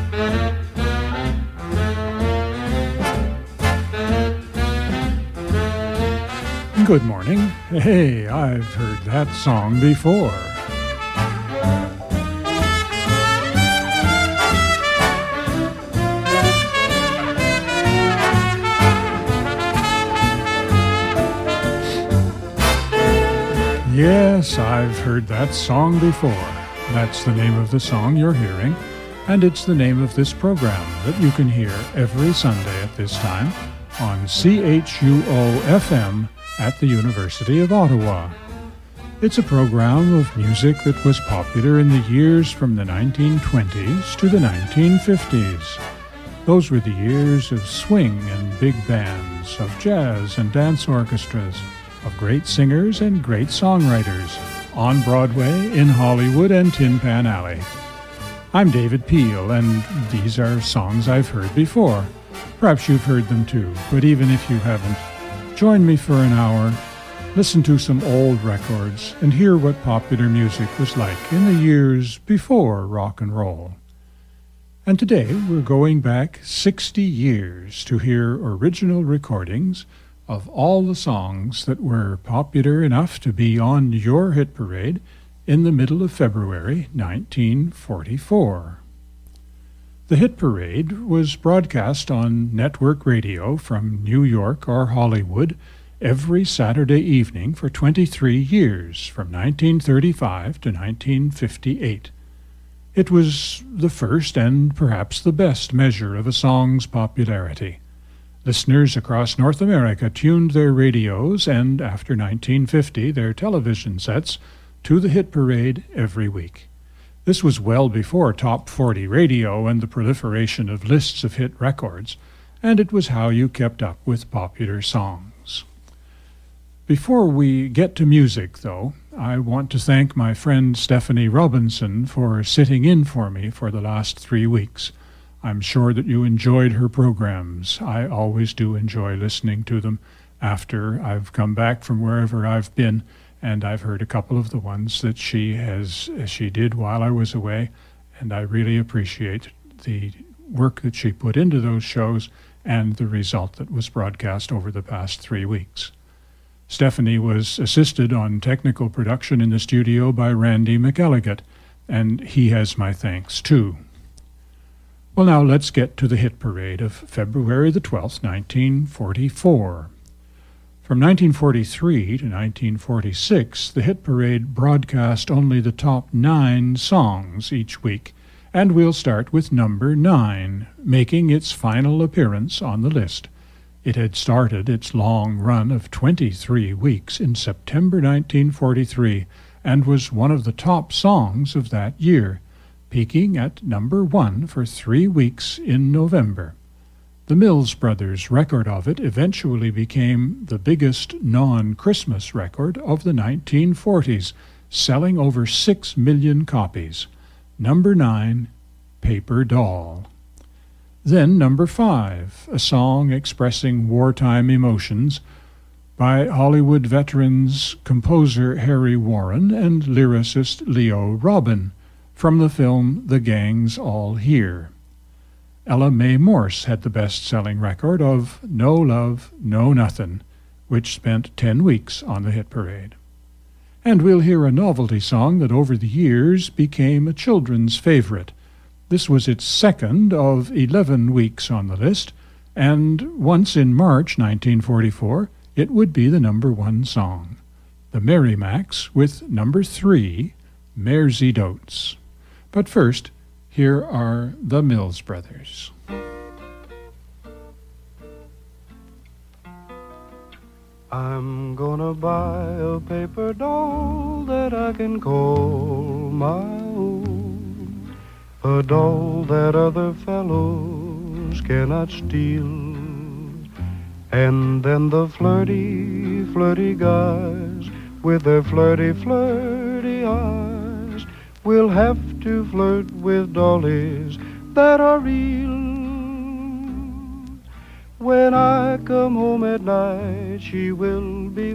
Good morning. Hey, I've heard that song before. Yes, I've heard that song before. That's the name of the song you're hearing, and it's the name of this program that you can hear every Sunday at this time on CHUO-FM at the University of Ottawa. It's a program of music that was popular in the years from the 1920s to the 1950s. Those were the years of swing and big bands, of jazz and dance orchestras, of great singers and great songwriters, on Broadway, in Hollywood, and Tin Pan Alley. I'm David Peel, and these are songs I've heard before. Perhaps you've heard them too, but even if you haven't, join me for an hour, listen to some old records, and hear what popular music was like in the years before rock and roll. And today we're going back 60 years to hear original recordings of all the songs that were popular enough to be on your hit parade in the middle of February 1944. The Hit Parade was broadcast on network radio from New York or Hollywood every Saturday evening for 23 years, from 1935 to 1958. It was the first and perhaps the best measure of a song's popularity. Listeners across North America tuned their radios and, after 1950, their television sets to the Hit Parade every week. This was well before Top 40 radio and the proliferation of lists of hit records, and it was how you kept up with popular songs. Before we get to music, though, I want to thank my friend Stephanie Robinson for sitting in for me for the last 3 weeks. I'm sure that you enjoyed her programs. I always do enjoy listening to them after I've come back from wherever I've been, and I've heard a couple of the ones that she did while I was away, and I really appreciate the work that she put into those shows and the result that was broadcast over the past 3 weeks. Stephanie was assisted on technical production in the studio by Randy McElligott, and he has my thanks too. Well, now let's get to the Hit Parade of February the 12th, 1944. From 1943 to 1946, the Hit Parade broadcast only the top 9 songs each week, and we'll start with number 9, making its final appearance on the list. It had started its long run of 23 weeks in September 1943 and was one of the top songs of that year, peaking at number 1 for 3 weeks in November. The Mills Brothers' record of it eventually became the biggest non-Christmas record of the 1940s, selling over 6 million copies. Number 9, Paper Doll. Then number 5, a song expressing wartime emotions by Hollywood veterans composer Harry Warren and lyricist Leo Robin from the film The Gang's All Here. Ella Mae Morse had the best-selling record of No Love, No Nothin', which spent 10 weeks on the hit parade. And we'll hear a novelty song that over the years became a children's favorite. This was its second of 11 weeks on the list, and once in March 1944, it would be the number 1 song. The Merrimacs with number 3, Mairzy Doats. But first, here are the Mills Brothers. I'm gonna buy a paper doll that I can call my own, a doll that other fellows cannot steal. And then the flirty, flirty guys with their flirty, flirty eyes will have to flirt with dollies that are real. When I come home at night, she will be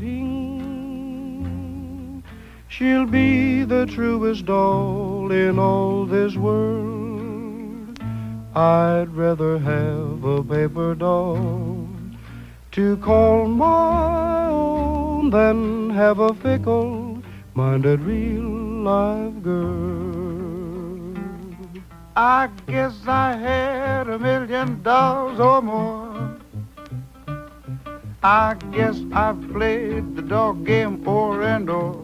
waiting. She'll be the truest doll in all this world. I'd rather have a paper doll to call my own than have a fickle-minded real-life girl. I guess I had $1 million or more. I guess I've played the dog game o'er and o'er.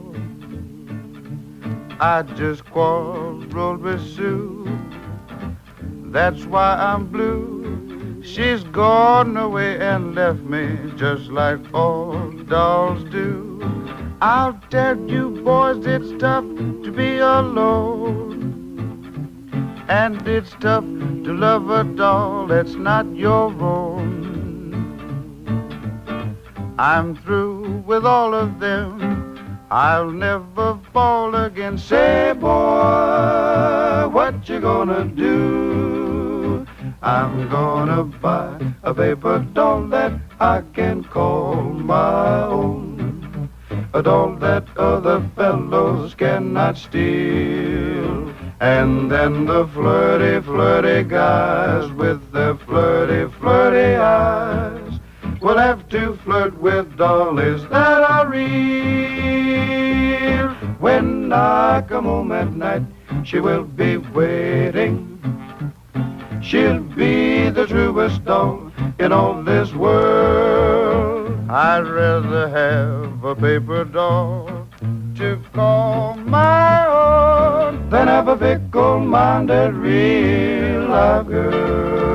I just quarreled with Sue, that's why I'm blue. She's gone away and left me just like all dolls do. I'll tell you boys, it's tough to be alone, and it's tough to love a doll that's not your own. I'm through with all of them, I'll never fall again. Say, boy, what you gonna do? I'm gonna buy a paper doll that I can call my own, a doll that other fellows cannot steal. And then the flirty, flirty guys with their flirty, flirty eyes will have to flirt with dollies that are real. When I come home at night, she will be waiting. She'll be the truest doll in all this world. I'd rather have a paper doll to call my own than have a fickle-minded real-life girl.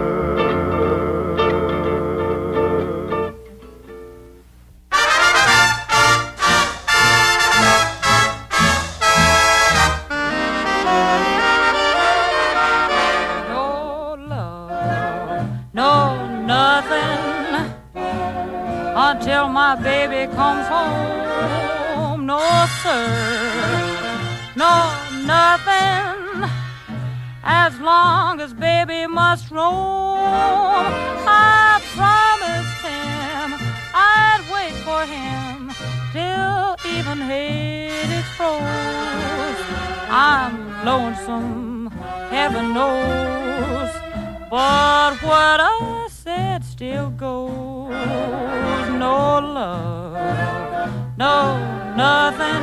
Until my baby comes home, no sir, no nothing. As long as baby must roam, I promised him I'd wait for him till even Hades froze. I'm lonesome, heaven knows, but what I said still goes. No love, no nothing,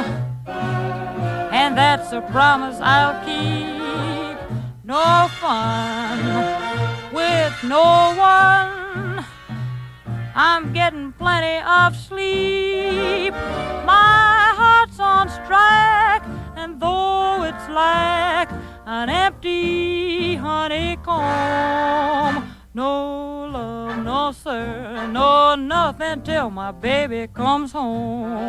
and that's a promise I'll keep. No fun with no one, I'm getting plenty of sleep. My heart's on strike, and though it's like an empty honeycomb, no love, no sir, no nothing till my baby comes home.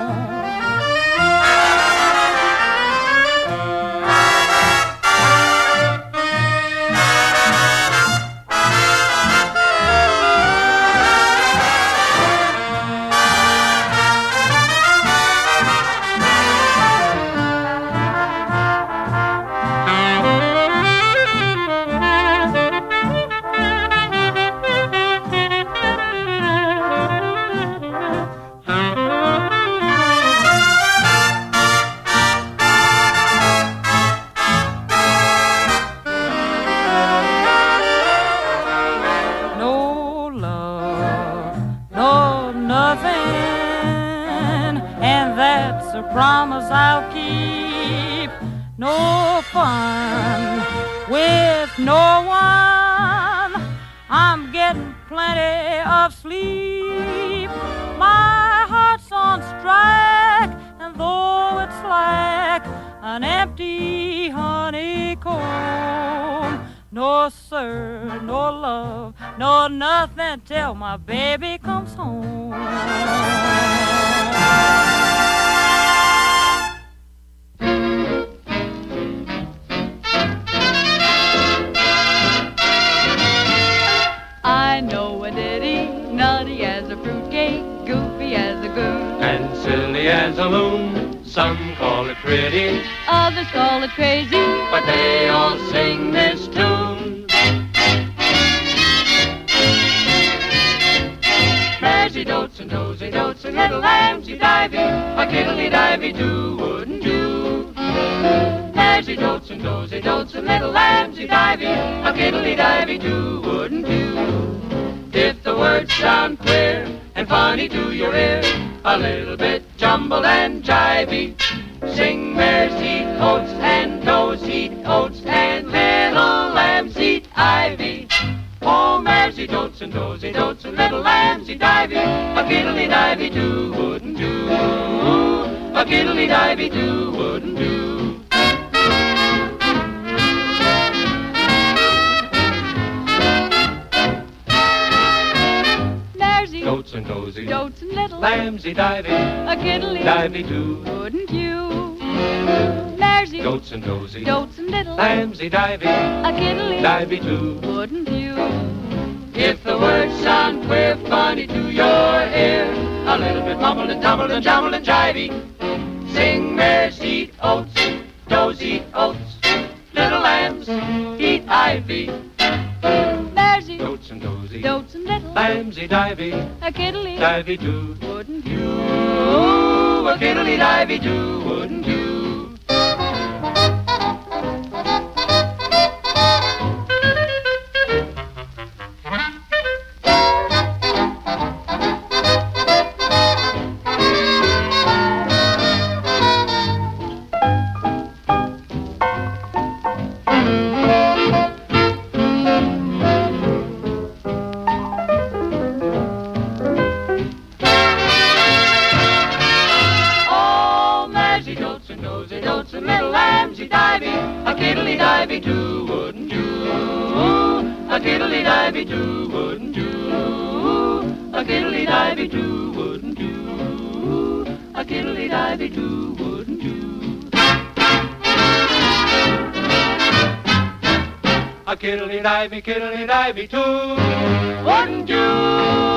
Promise I'll keep. No fun with no one, I'm getting plenty of sleep. My heart's on strike, and though it's like an empty honeycomb, no sir, no love, no nothing till my baby comes home. I know a ditty, nutty as a fruitcake, goofy as a goon, and silly as a loon. Some call it pretty, others call it crazy, but they all sing this tune. Daisy dotes and dozy dotes and little lambsy divey, a kiddly divey do wouldn't do. Daisy dotes and dozy nosey, dotes and little lambsy-divey, a kiddly-divey too, wouldn't you? If the words sound queer and funny to your ear, a little bit jumbled and jivey, sing mares eat oats and does eat oats and little lambs eat ivy. Oh, mares eat oats and does eat oats and little lambs eat ivy, a kiddly-divey too, wouldn't do. A kiddly-divey too, wouldn't do. Dotes and dozy, Dotes and little lambsy-divey, a kiddly divey too. wouldn't you? Maresy Dotes and dozy, Dotes and little lambsy-divey, a kiddly divey too. wouldn't you? If the words sound queer, funny to your ear, a little bit mumbled and tumbled and jumbled and jivey, sing mares eat oats, does eat oats, little lambs eat ivy. Maresy Dotes and dozy, Dotes and little lambsy-divey, a kiddly divey too. wouldn't you? Ooh, a kiddly-divey too, wouldn't you? A kiddly-divey too, wouldn't you? A kiddly-divey too, wouldn't you? A kiddly-divey too, wouldn't you? A kiddly-divey too, wouldn't you? A kiddly-divey too, wouldn't you?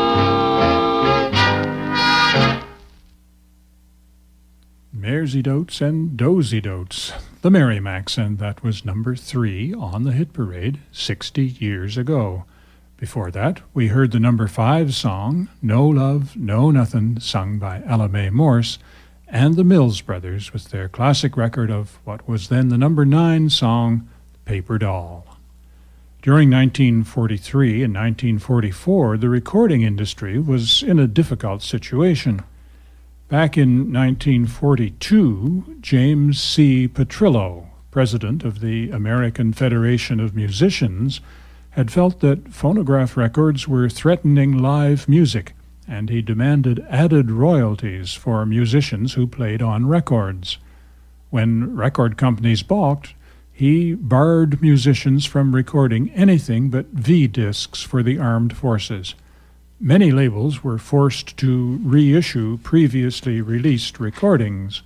Maresy Dotes and Dozy Dotes, the Merrimacs, and that was number 3 on the hit parade 60 years ago. Before that, we heard the number 5 song, No Love, No Nothin', sung by Ella Mae Morse, and the Mills Brothers with their classic record of what was then the number 9 song, Paper Doll. During 1943 and 1944, the recording industry was in a difficult situation. Back in 1942, James C. Petrillo, president of the American Federation of Musicians, had felt that phonograph records were threatening live music, and he demanded added royalties for musicians who played on records. When record companies balked, he barred musicians from recording anything but V-discs for the armed forces. Many labels were forced to reissue previously released recordings.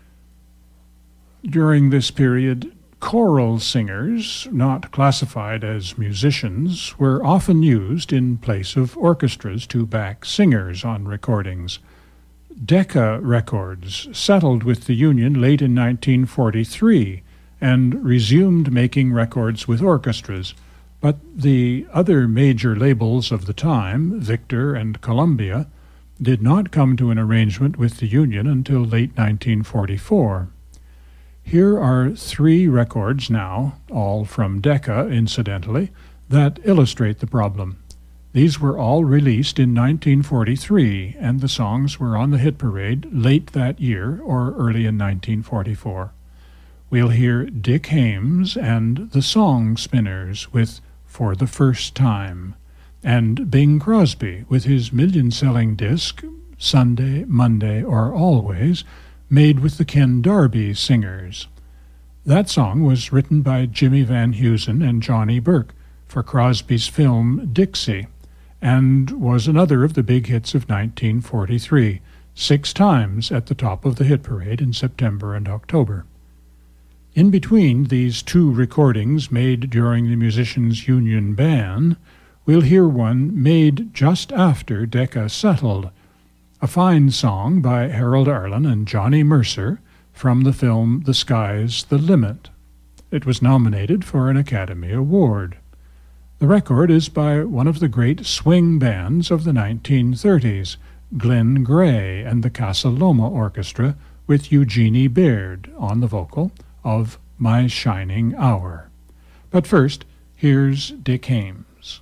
During this period, choral singers, not classified as musicians, were often used in place of orchestras to back singers on recordings. Decca Records settled with the union late in 1943 and resumed making records with orchestras. But the other major labels of the time, Victor and Columbia, did not come to an arrangement with the union until late 1944. Here are 3 records now, all from Decca, incidentally, that illustrate the problem. These were all released in 1943, and the songs were on the hit parade late that year or early in 1944. We'll hear Dick Hames and the Song Spinners with For the First Time, and Bing Crosby with his million-selling disc, Sunday, Monday, or Always, made with the Ken Darby Singers. That song was written by Jimmy Van Heusen and Johnny Burke for Crosby's film Dixie, and was another of the big hits of 1943, 6 times at the top of the hit parade in September and October. In between these 2 recordings made during the Musicians' Union ban, we'll hear one made just after Decca settled, a fine song by Harold Arlen and Johnny Mercer from the film The Sky's the Limit. It was nominated for an Academy Award. The record is by one of the great swing bands of the 1930s, Glenn Gray and the Casa Loma Orchestra, with Eugenie Baird on the vocal of My Shining Hour. But first, here's Dick Haymes.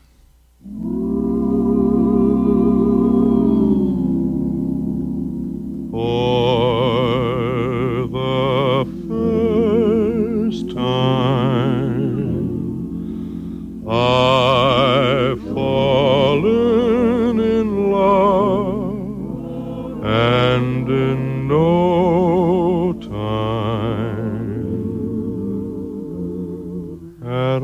For the first time, I've fallen in love, and in no time at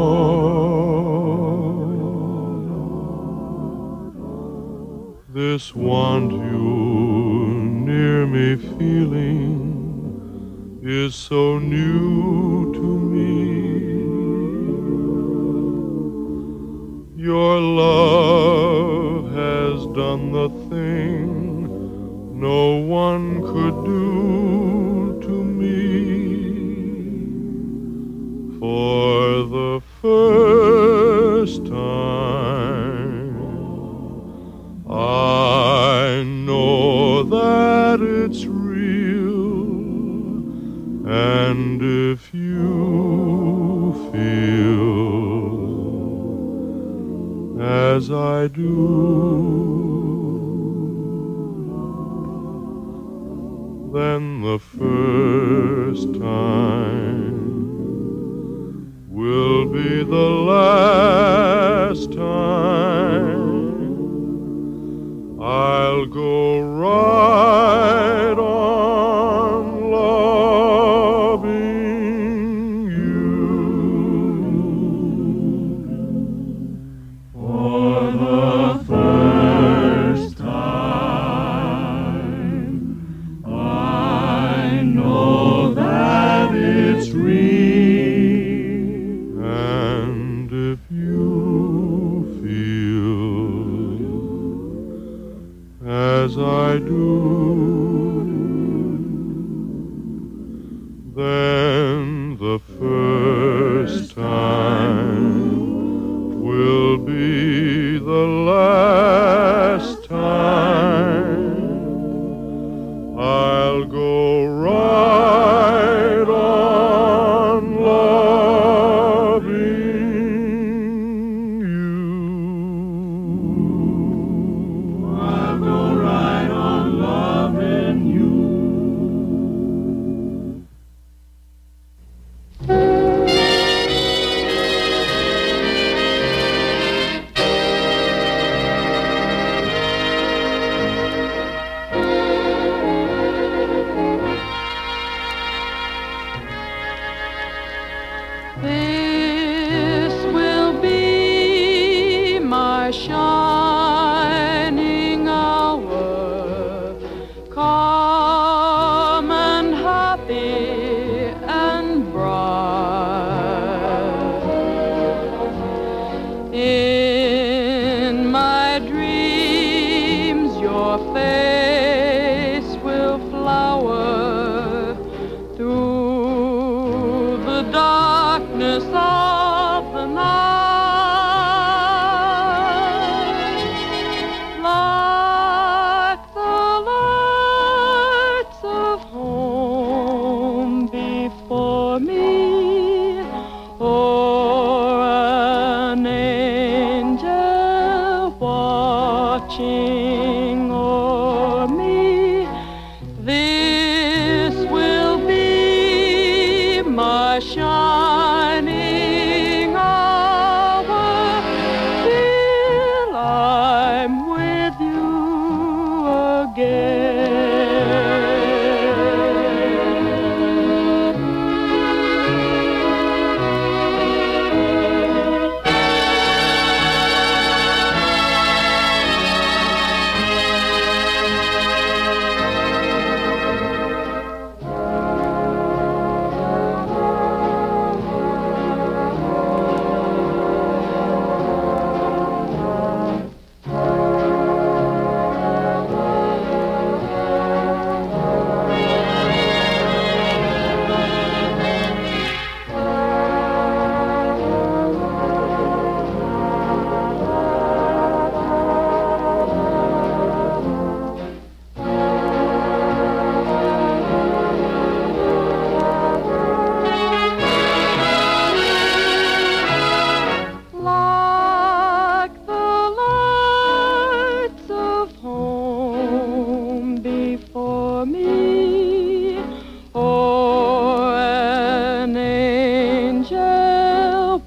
all. This want you near me feeling is so new to me. Your love has done the thing no one could do to me. For the first time, I know that it's real, and if you feel as I do, then the first time will be the last time. I'll go right on loving you. For the first time, I know that it's real, and if you feel as I do, then the first time will be the last time. I'll go right on loving you. I'll go right on loving you.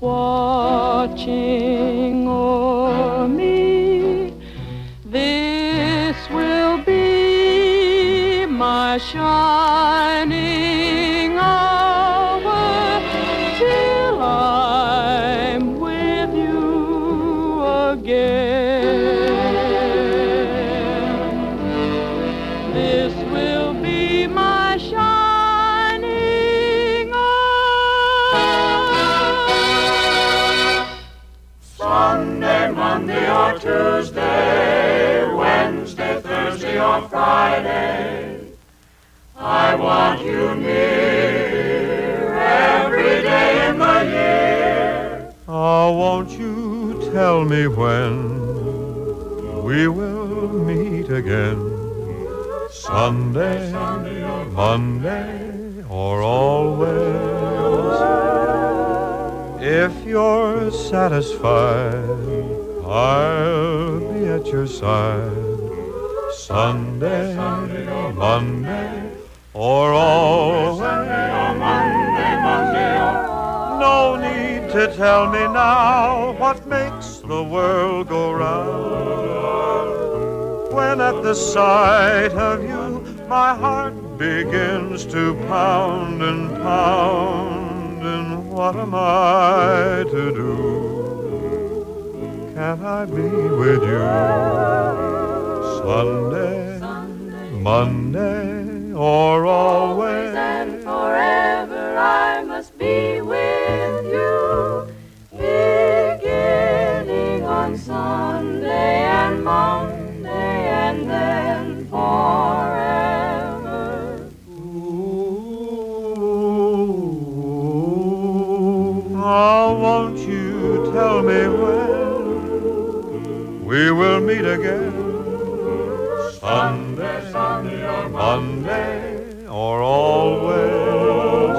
watching o'er me. This will be my shining hour till I'm with you again. This will be my shining hour. Sunday, Monday, or Tuesday, Wednesday, Thursday, or Friday, I want you near every day in the year. Oh, won't you tell me when we will meet again? Sunday, Monday, or always. If you're satisfied, I'll be at your side. Sunday, Monday, or always. No need to tell me now what makes the world go round. When at the sight of you, my heart begins to pound and pound. And what am I to do? Can I be with you? Sunday, Monday, or always. And forever I must be with you, beginning on Sunday and Monday and then forever. Oh, won't you tell me when we will meet again? Sunday, or Monday, or always.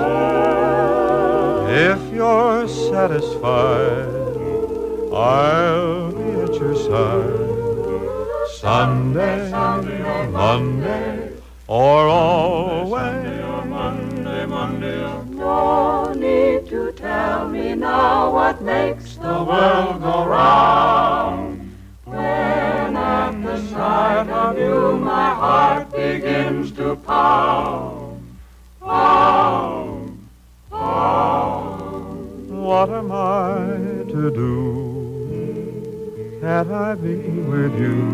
If you're satisfied, I'll be at your side. Sunday, Monday, or always. No need to tell me now what makes the world go round. When at the sight of you my heart begins to pound, pound, pound. What am I to do? Can't I be with you?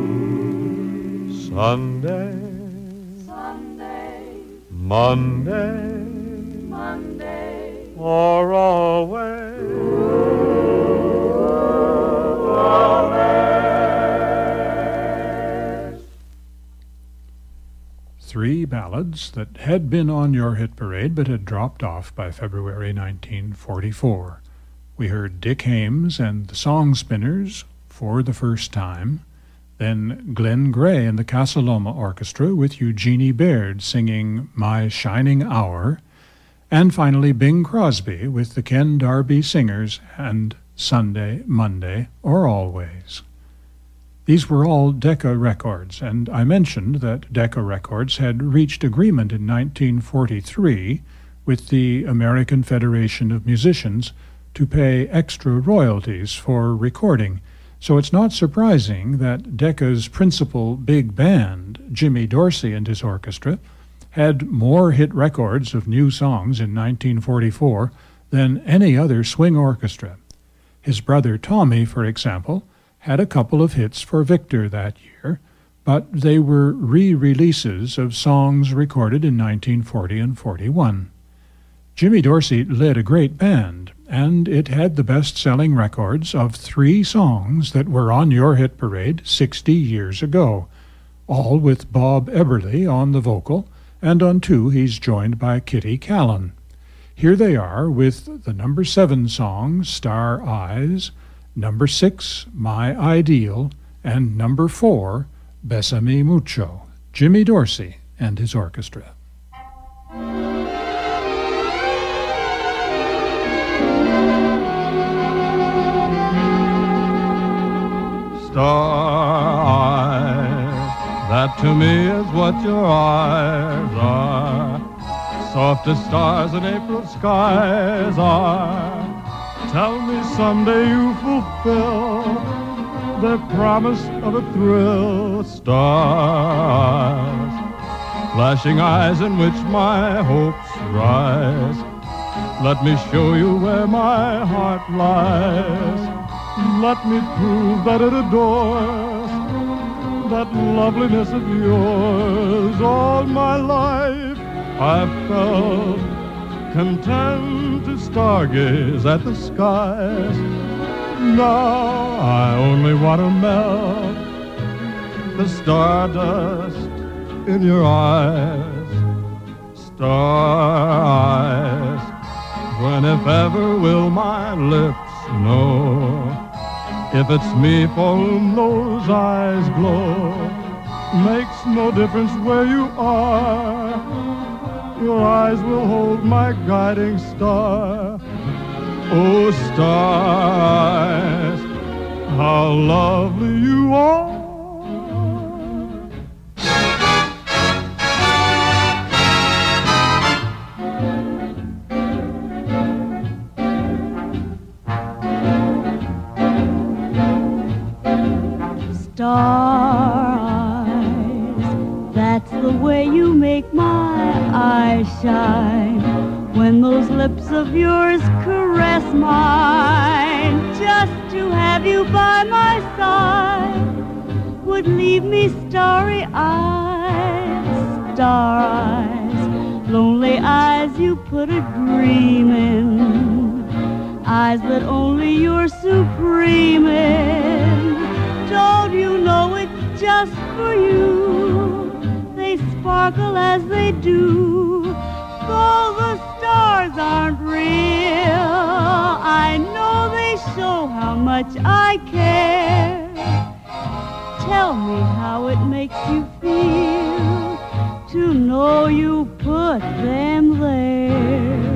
Sunday, Sunday, Monday, Monday, or always. Three ballads that had been on your hit parade but had dropped off by February 1944. We heard Dick Hames and the Song Spinners for the first time, then Glenn Gray and the Casa Loma Orchestra with Eugenie Baird singing My Shining Hour, and finally Bing Crosby with the Ken Darby Singers and Sunday, Monday, or Always. These were all Decca records, and I mentioned that Decca Records had reached agreement in 1943 with the American Federation of Musicians to pay extra royalties for recording, so it's not surprising that Decca's principal big band, Jimmy Dorsey and his orchestra, had more hit records of new songs in 1944 than any other swing orchestra. His brother Tommy, for example, had a couple of hits for Victor that year, but they were re-releases of songs recorded in 1940 and 41. Jimmy Dorsey led a great band, and it had the best-selling records of 3 songs that were on your hit parade 60 years ago, all with Bob Eberly on the vocal, and on 2 he's joined by Kitty Callan. Here they are with the number 7 song, Star Eyes, number 6, My Ideal, and number 4, Bésame Mucho, Jimmy Dorsey and his orchestra. Star eyes, that to me is what your eyes are. Soft as stars in April skies are. tell me someday you fulfill their promise of a thrill. Stars, flashing eyes in which my hopes rise. Let me show you where my heart lies. Let me prove that it adores that loveliness of yours. All my life I've felt content to stargaze at the skies. Now I only want to melt the stardust in your eyes. Star eyes, when if ever will my lips know if it's me for whom those eyes glow. Makes no difference where you are, your eyes will hold my guiding star. Oh, stars, how lovely you are. Star eyes, that's the way you make my eyes shine. When those lips of yours caress mine, just to have you by my side would leave me starry-eyed. Star eyes, lonely eyes you put a dream in, eyes that only you're supreme in. Don't you know it's just for you they sparkle as they do? Though the stars aren't real, I know they show how much I care. Tell me how it makes you feel to know you put them there.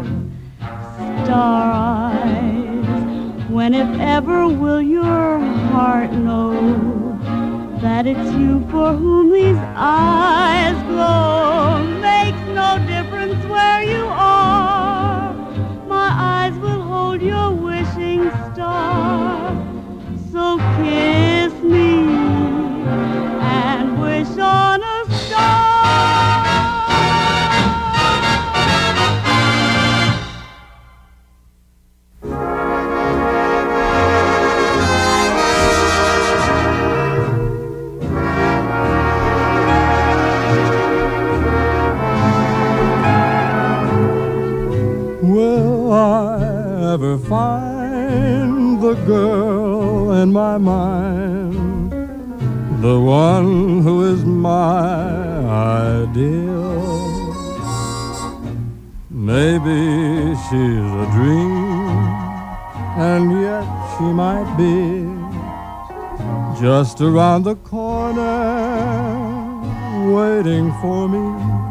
Star eyes, when if ever will your heart know that it's you for whom these eyes glow? Makes no difference where you are, my eyes will hold your wishing star. So kiss me and wish on a star. Will I ever find the girl in my mind, the one who is my ideal? Maybe she's a dream, and yet she might be just around the corner waiting for me.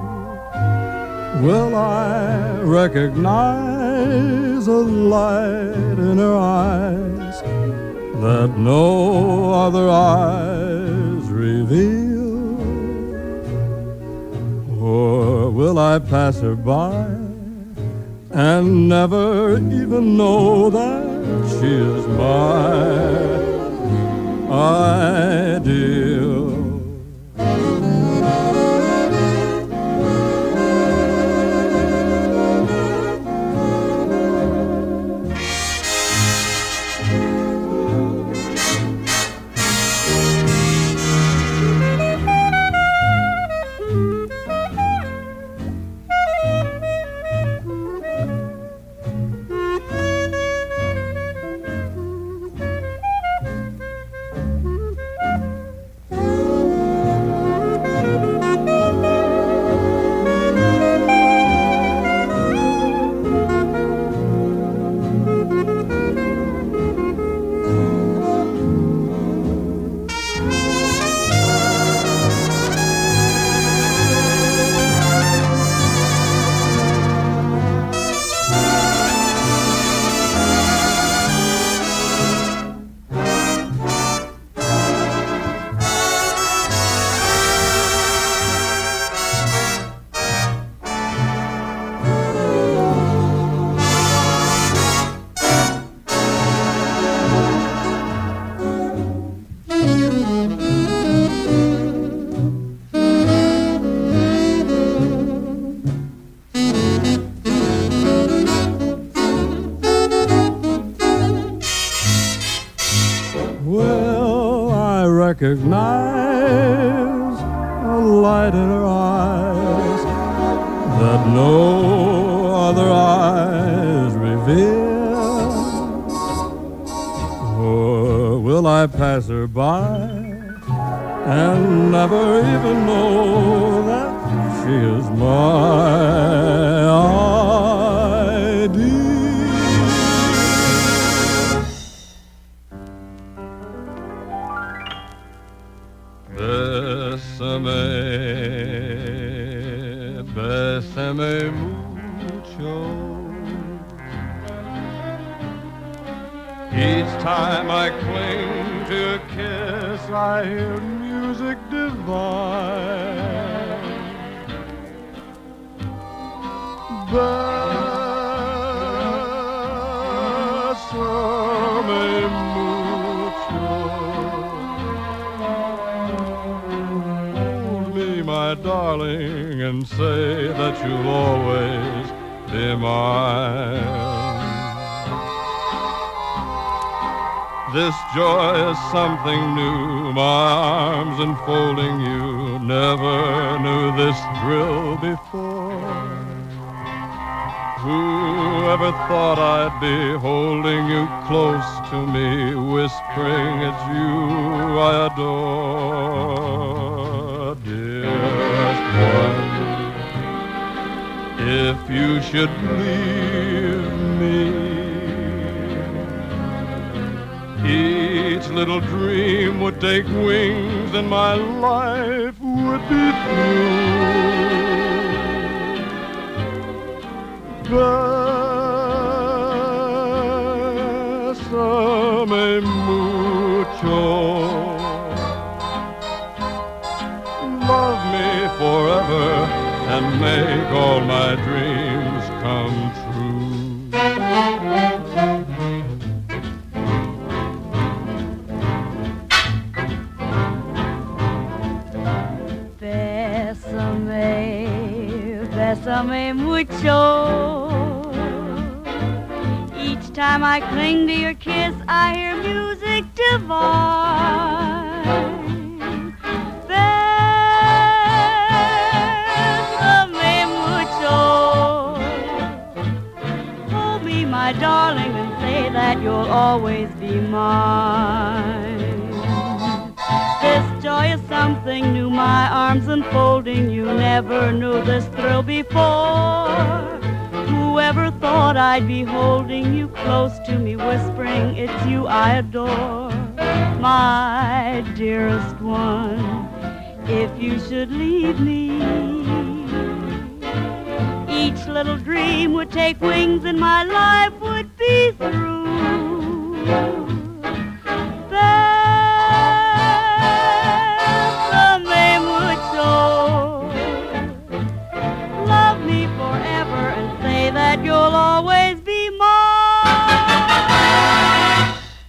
Will I recognize a light in her eyes that no other eyes reveal? Or will I pass her by and never even know that she is my ideal? recognize a light in her eyes that no other eyes reveal. Or will I pass her by and never even know that she is my ideal? Bésame mucho. Each time I cling to a kiss, I hear music divine. Bésame mucho. Hold me, my darling, and say that you'll always be mine. This joy is something new, my arms enfolding you. Never knew this thrill before. Whoever thought I'd be holding you close to me, whispering it's you I adore, dearest one. If you should leave me, each little dream would take wings and my life would be through. Bésame mucho. Love me forever and make all my dreams come true. Bésame mucho. Each time I cling to your kiss, I hear music divine. Bésame mucho. Hold me, my darling, and say that you'll always be mine. This joy is something new, my arms enfolding you. Never knew this thrill before. Whoever thought I'd be holding you close to me, whispering it's you I adore, my dearest one. If you should leave me, each little dream would take wings and my life would be through. That you'll always be mine.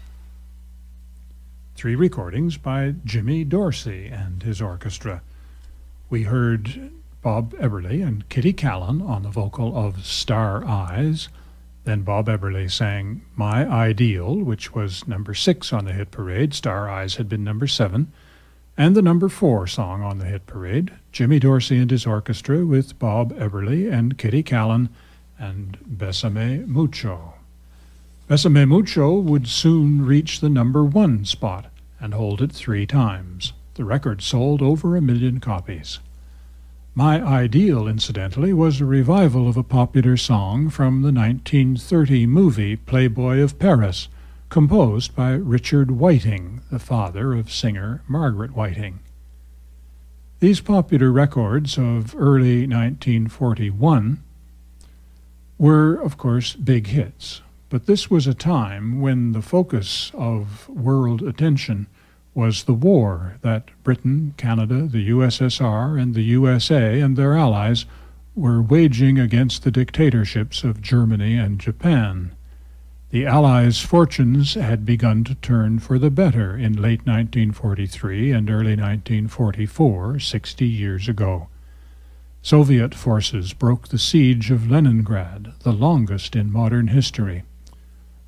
3 recordings by Jimmy Dorsey and his orchestra. We heard Bob Eberly and Kitty Callan on the vocal of Star Eyes. Then Bob Eberly sang My Ideal, which was number 6 on the hit parade. Star Eyes had been number 7. And the number 4 song on the hit parade, Jimmy Dorsey and his orchestra with Bob Eberly and Kitty Callan and Bésame Mucho. Bésame Mucho would soon reach the number 1 spot and hold it 3 times. The record sold over 1 million copies. My Ideal, incidentally, was a revival of a popular song from the 1930 movie Playboy of Paris, composed by Richard Whiting, the father of singer Margaret Whiting. These popular records of early 1941 were, of course, big hits, but this was a time when the focus of world attention was the war that Britain, Canada, the USSR, and the USA and their allies were waging against the dictatorships of Germany and Japan. The Allies' fortunes had begun to turn for the better in late 1943 and early 1944, 60 years ago. Soviet forces broke the siege of Leningrad, the longest in modern history.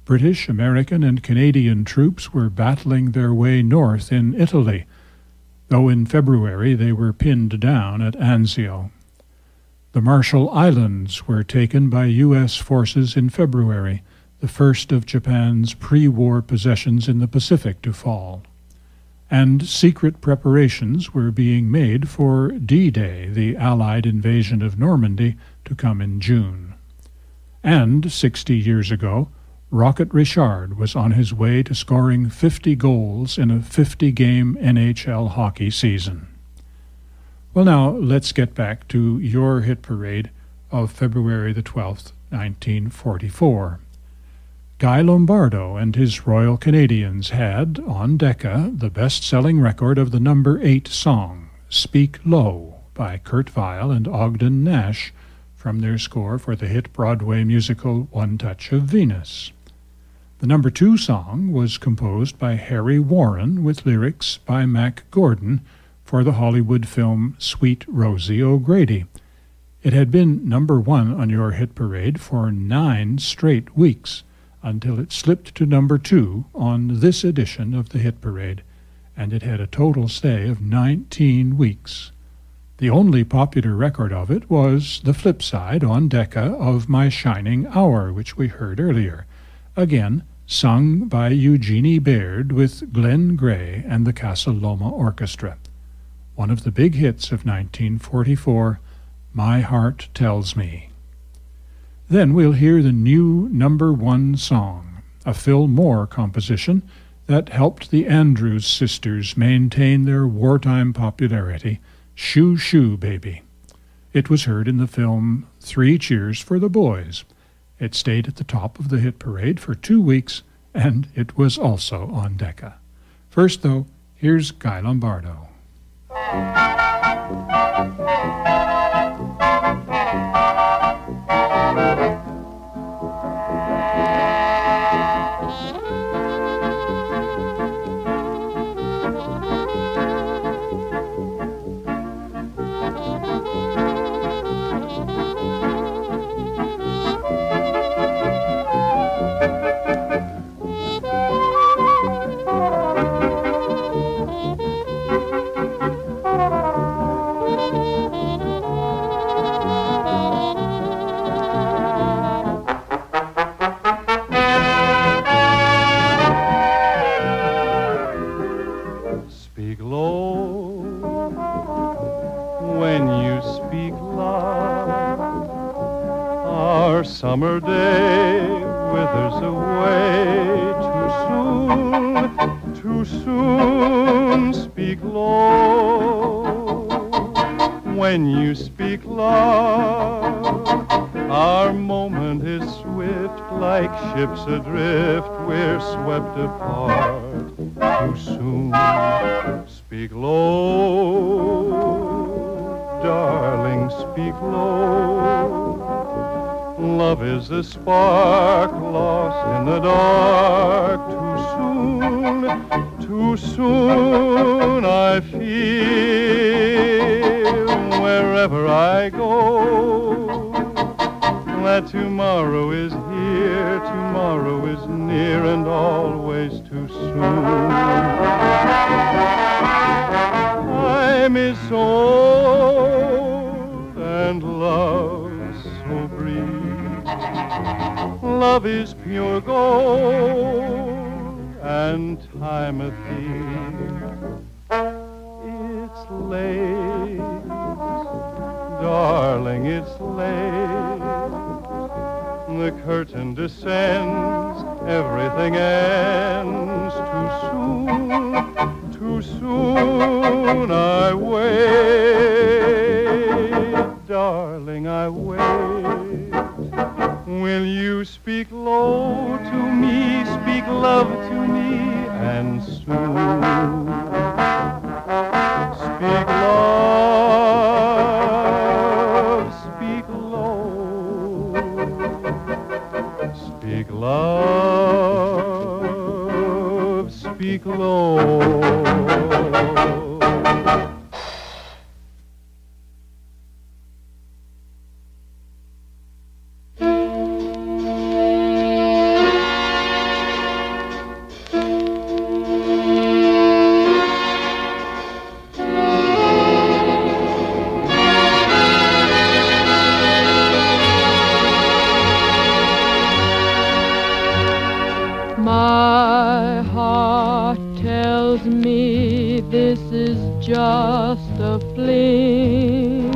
British, American, and Canadian troops were battling their way north in Italy, though in February they were pinned down at Anzio. The Marshall Islands were taken by U.S. forces in February, the first of Japan's pre-war possessions in the Pacific to fall. And secret preparations were being made for D-Day, the Allied invasion of Normandy, to come in June. And 60 years ago, Rocket Richard was on his way to scoring 50 goals in a 50-game NHL hockey season. Well, now, let's get back to your hit parade of February the 12th, 1944. Guy Lombardo and his Royal Canadians had, on Decca, the best-selling record of the number 8 song, Speak Low, by Kurt Weill and Ogden Nash, from their score for the hit Broadway musical One Touch of Venus. The number 2 song was composed by Harry Warren with lyrics by Mac Gordon for the Hollywood film Sweet Rosie O'Grady. It had been number 1 on your hit parade for 9 straight weeks, until it slipped to number 2 on this edition of the hit parade, and it had a total stay of 19 weeks. The only popular record of it was the flip side on Decca of My Shining Hour, which we heard earlier, again sung by Eugenie Baird with Glenn Gray and the Casa Loma Orchestra. One of the big hits of 1944, My Heart Tells Me. Then we'll hear the new number 1 song, a Phil Moore composition that helped the Andrews sisters maintain their wartime popularity, Shoo Shoo Baby. It was heard in the film 3 Cheers for the Boys. It stayed at the top of the hit parade for 2 weeks, and it was also on Decca. First, though, here's Guy Lombardo. Summer day withers away too soon, speak low. When you speak love, our moment is swift, like ships adrift, we're swept apart too soon. Speak low, darling, speak low. Love is the spark lost in the dark. Too soon I feel wherever I go that tomorrow is here, tomorrow is near, and always too soon. Time is so old and love so brief. Love is pure gold and time a thief. It's late, darling, it's late. The curtain descends, everything ends too soon I wait, darling, I wait. Will you speak low to me, speak love to me, and soon speak love, speak low, speak love, speak low. My heart tells me this is just a fling,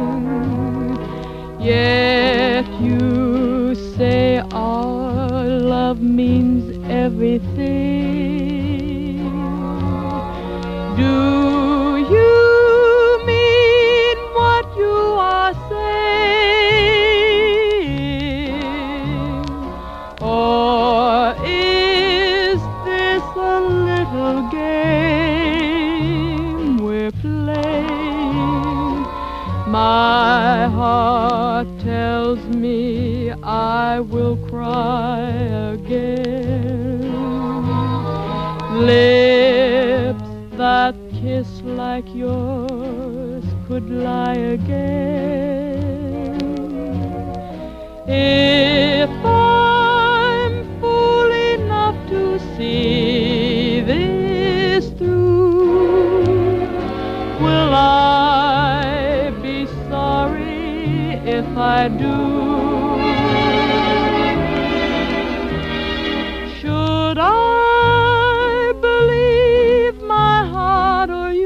yet you say our love means everything. Do you mean what you are saying, or is this a little game we're playing? My heart tells me I will cry again. Lips that kiss like yours could lie again. If I'm fool enough to see this through, will I be sorry if I do? Should I believe my heart or you?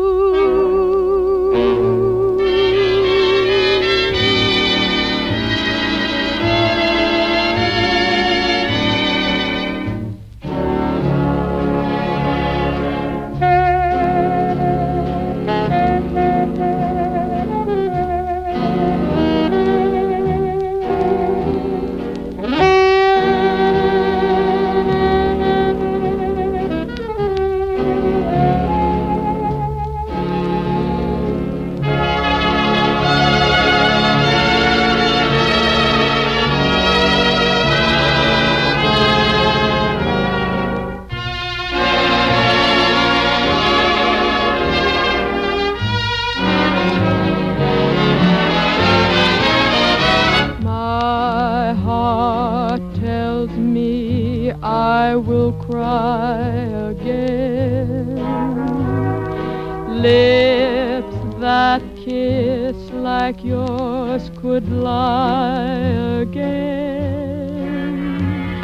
I will cry again. Lips that kiss like yours could lie again.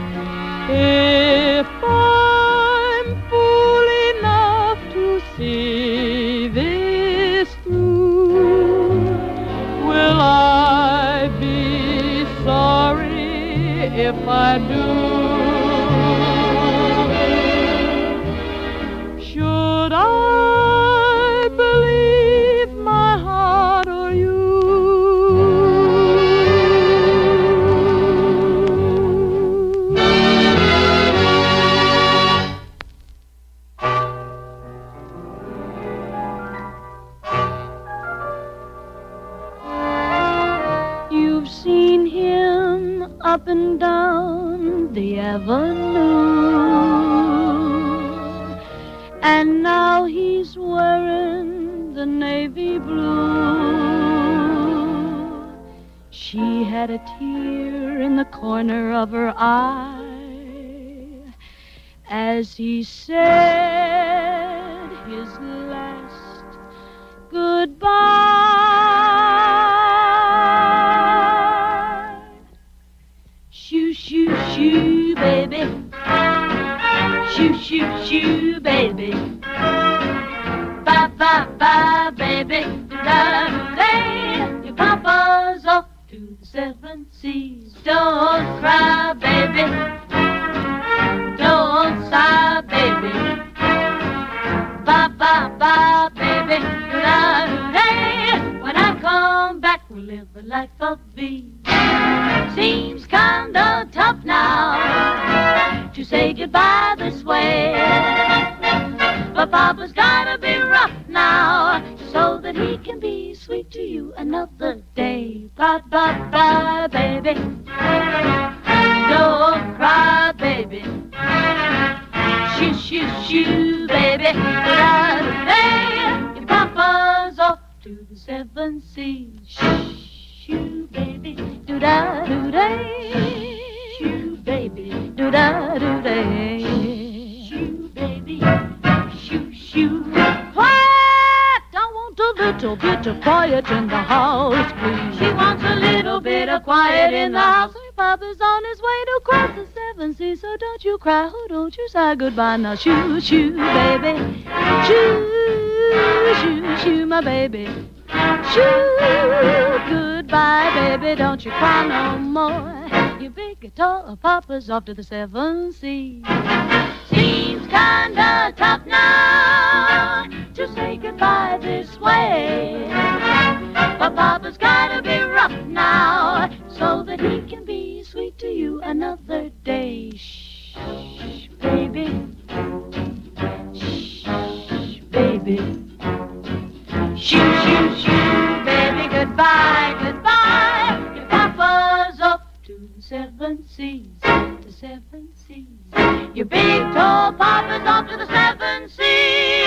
If I'm fool enough to see this through, will I be sorry if I do? Should I believe my heart or you? You've seen him up and down the avenue, and now he's wearing the navy blue. She had a tear in the corner of her eye as he said his last goodbye. Shoo, shoo, shoo, baby. Shoo, shoo, shoo, baby. Bye, bye, bye, baby. Your papa's off to the 7 seas. Don't cry, baby. Don't sigh, baby. Bye, bye, bye, baby. When I come back, we'll live a life of ease. Seems kinda tough now to say goodbye this way, but Papa's gotta be rough now so that he can be sweet to you another day. Bye, bye, bye, baby. Don't cry, baby. Shoo, shoo, shoo, baby. Your Papa's off to the 7 seas. Shoo, baby. Do-da-do-day. Shoo, baby. Do-da-do-day. Shoo, baby. Shoo, shoo. Quiet! I want a little bit of quiet in the house, please. She wants a little bit of quiet in the house. Papa's on his way to cross the seven seas, so don't you cry, oh, don't you sigh goodbye. Now shoo, shoo, baby, shoo, shoo, shoo, my baby. Shoo, goodbye, baby, don't you cry no more. Your big guitar, Papa's off to the seven seas. Seems kinda tough now to say goodbye this way, but Papa's gotta be rough now so that he can be sweet to you another day. Shh, baby. Shh, baby. Shoo, shoo, shoo, baby, goodbye, goodbye. Your Papa's off to the seven seas, the seven seas. Your big tall Papa's off to the seven seas.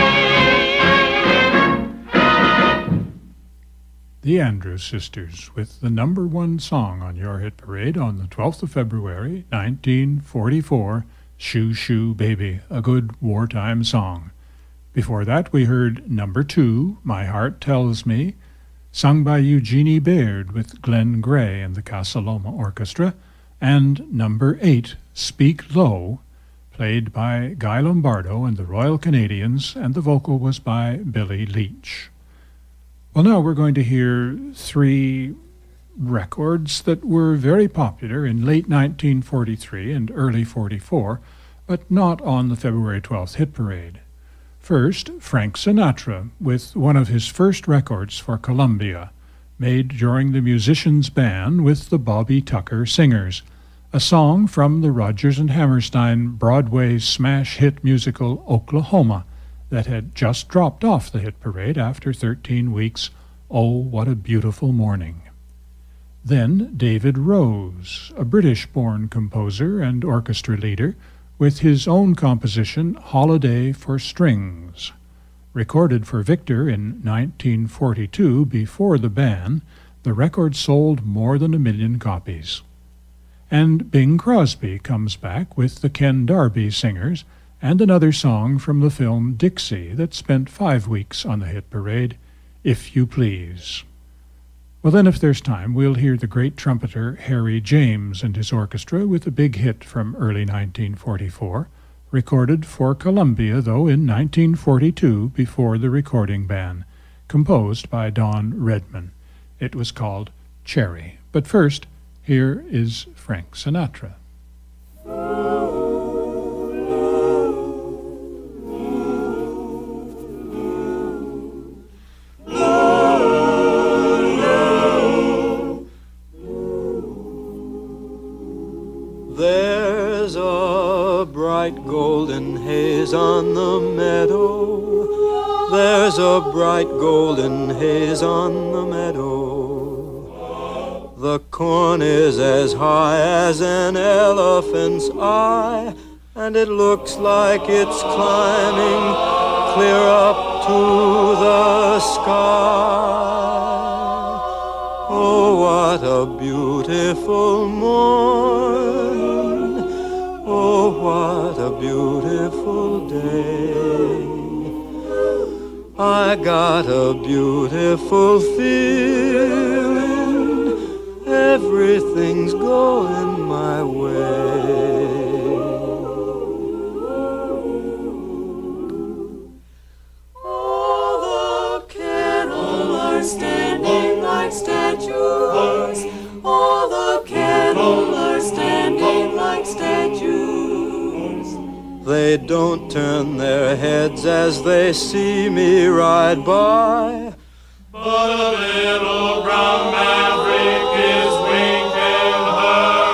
The Andrews Sisters with the #1 song on your hit parade on the 12th of February, 1944, Shoo Shoo Baby, a good wartime song. Before that, we heard #2, My Heart Tells Me, sung by Eugenie Baird with Glenn Gray and the Casa Loma Orchestra, and #8, Speak Low, played by Guy Lombardo and the Royal Canadians, and the vocal was by Billy Leach. Well, now we're going to hear 3 records that were very popular in late 1943 and early 44, but not on the February 12th hit parade. First, Frank Sinatra, with one of his first records for Columbia, made during the Musicians' Band with the Bobby Tucker Singers, a song from the Rodgers and Hammerstein Broadway smash hit musical Oklahoma that had just dropped off the hit parade after 13 weeks. Oh, what a beautiful morning. Then David Rose, a British-born composer and orchestra leader, with his own composition Holiday for Strings. Recorded for Victor in 1942 before the ban, the record sold more than 1 million copies. And Bing Crosby comes back with the Ken Darby Singers and another song from the film Dixie that spent 5 weeks on the hit parade, If You Please. Well, then, if there's time, we'll hear the great trumpeter Harry James and his orchestra with a big hit from early 1944, recorded for Columbia, though, in 1942 before the recording ban, composed by Don Redman. It was called Cherry. But first, here is Frank Sinatra. There's a bright golden haze on the meadow. There's a bright golden haze on the meadow. The corn is as high as an elephant's eye, and it looks like it's climbing clear up to the sky. Oh, what a beautiful morning. Oh, what a beautiful day. I got a beautiful feeling. Everything's going my way. All the cattle are standing like statues. All the cattle are standing like statues. They don't turn their heads as they see me ride by. But a little brown maverick is winking her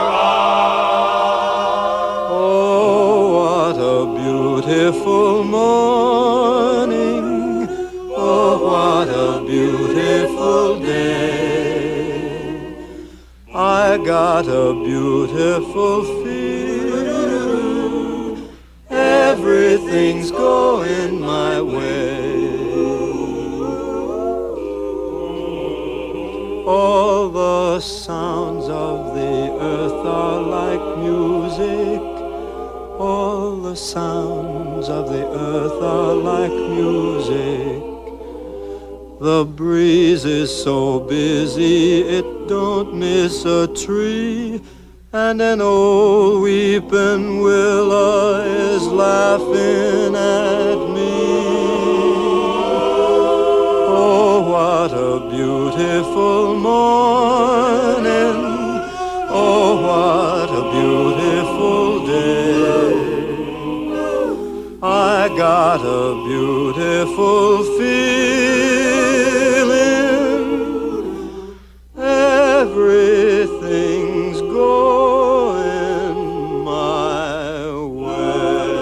eye. Oh, what a beautiful morning. Oh, what a beautiful day. I got a beautiful feeling. Everything's going my way. All the sounds of the earth are like music. All the sounds of the earth are like music. The breeze is so busy it don't miss a tree, and an old weeping willow is laughing at me. Oh, what a beautiful morning. Oh, what a beautiful day. I got a beautiful feeling. Everything's going my way.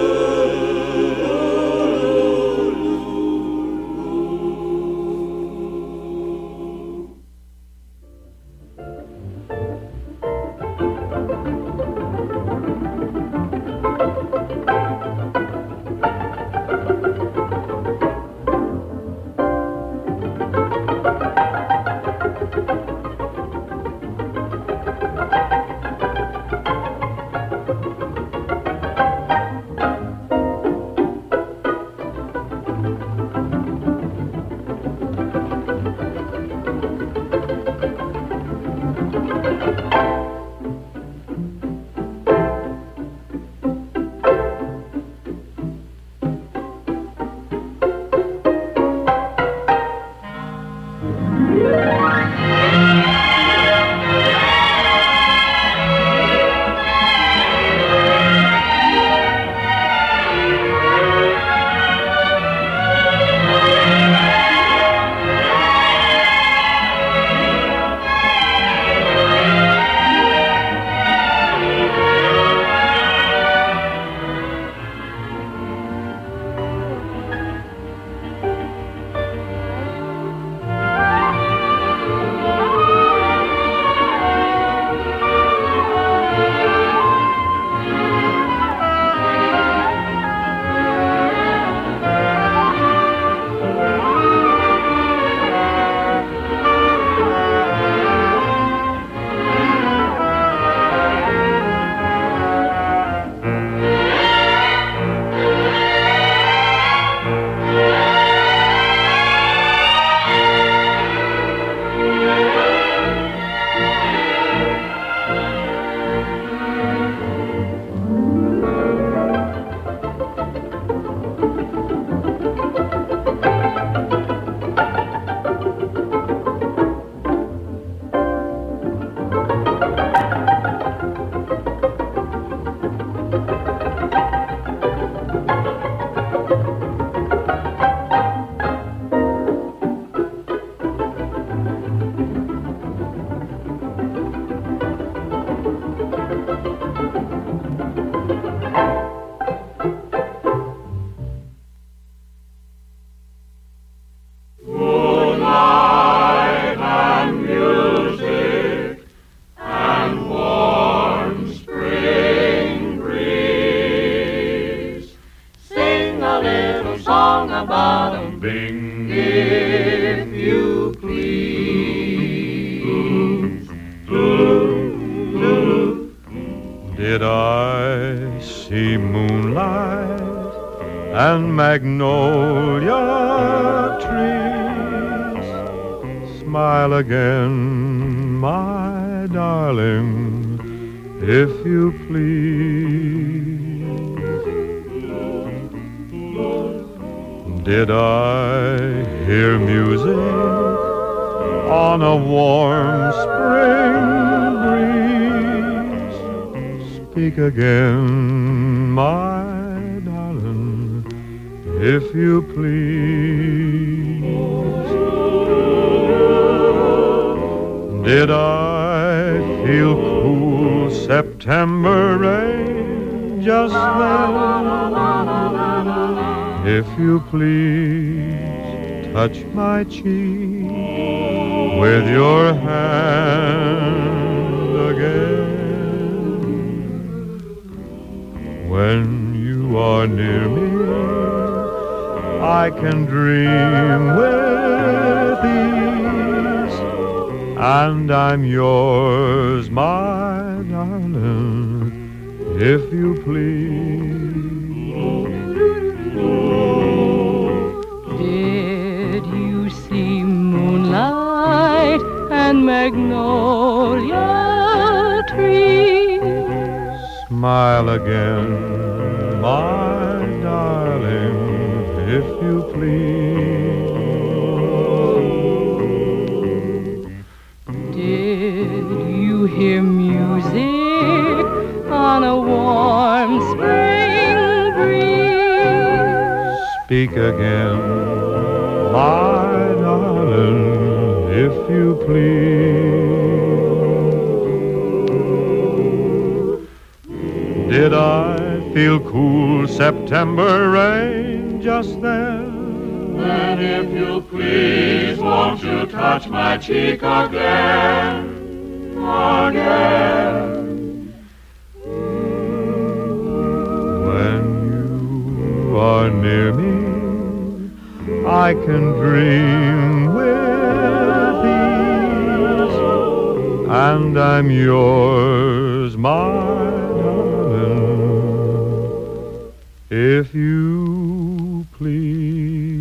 Did I see moonlight and magnolia trees? Smile again, my darling, if you please. Did I hear music on a warm spring breeze? Speak again, my darling, if you please. Did I feel cool September rain just then? If you please, touch my cheek with your hand again. When you are near me, I can dream with ease, and I'm yours, my darling, if you please. Did you see smile again, my darling, if you please. Did you hear music on a warm spring breeze? Speak again, my darling, if you please. Did I feel cool September rain just then? Then if you please, won't you touch my cheek again, again? When you are near me, I can dream with ease, and I'm yours, my darling, if you please.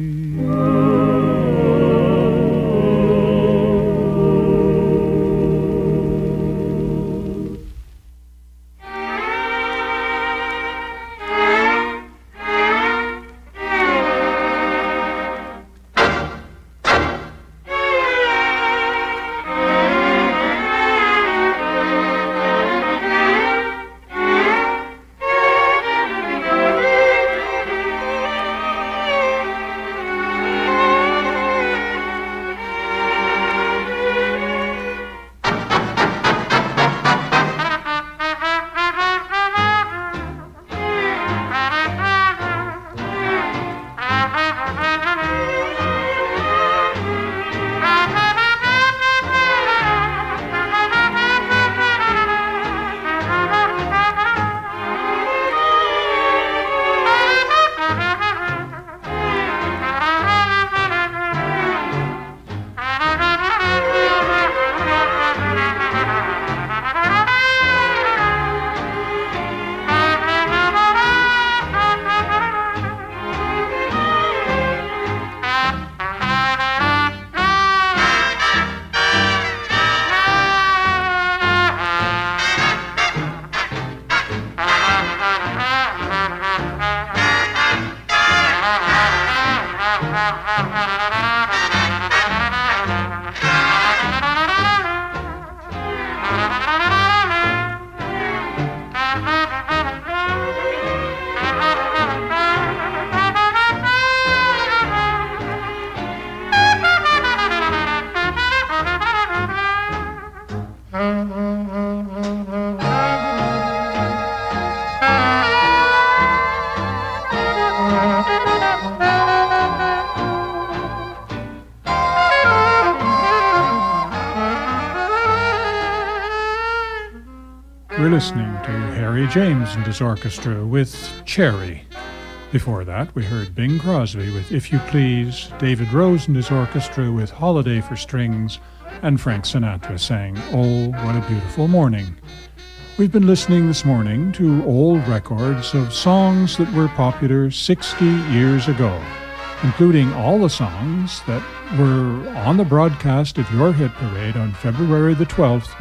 We're listening to Harry James and his orchestra with Cherry. Before that, we heard Bing Crosby with If You Please, David Rose and his orchestra with Holiday for Strings, and Frank Sinatra sang Oh, What a Beautiful Morning. We've been listening this morning to old records of songs that were popular 60 years ago, including all the songs that were on the broadcast of Your Hit Parade on February the 12th,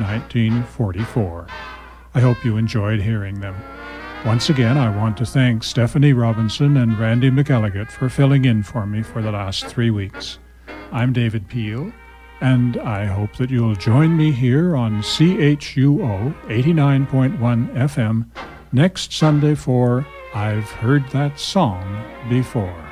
1944. I hope you enjoyed hearing them. Once again, I want to thank Stephanie Robinson and Randy McElligott for filling in for me for the last 3 weeks. I'm David Peel, and I hope that you'll join me here on CHUO 89.1 FM next Sunday for I've Heard That Song Before.